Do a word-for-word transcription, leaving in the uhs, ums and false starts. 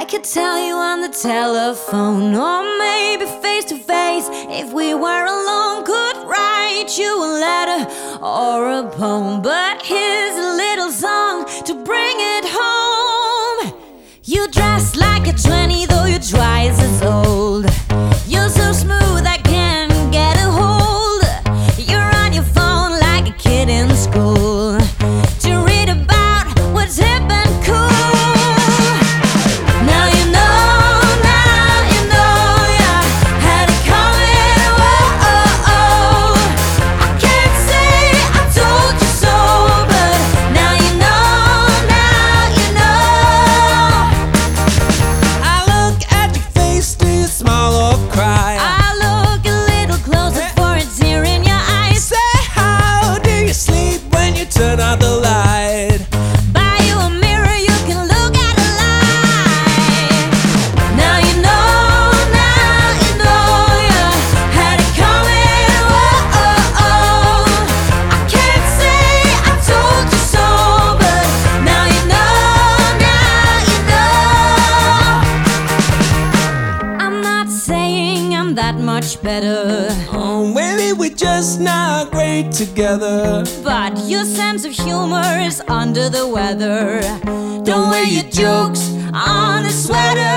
I could tell you on the telephone, or maybe face to face. If we were alone, could write you a letter or a poem. But here's a little song to bring it home. You dress like you're twenty, though you're twice as old. You're so smooth, I can't get a hold. You're on your phone like a kid in school to read about what's hip and cool. Now you know, now you know, yeah, had it coming, whoa, oh, oh. I can't say I told you so, but now you know, now you know. I look at your face, do you smile or cry? I look a little closer for a tear in your eyes. Say, how do you sleep when you turn out the light? Buy you a mirror, you can look at a light. Now you know, now you know, yeah, had it coming, whoa, oh, oh. I can't say I told you so, but now you know, now you know. I'm not saying I'm that much better, Oh, maybe we're just not great together. but your sense of humor is under the weather. Don't wear your jokes on a sweater.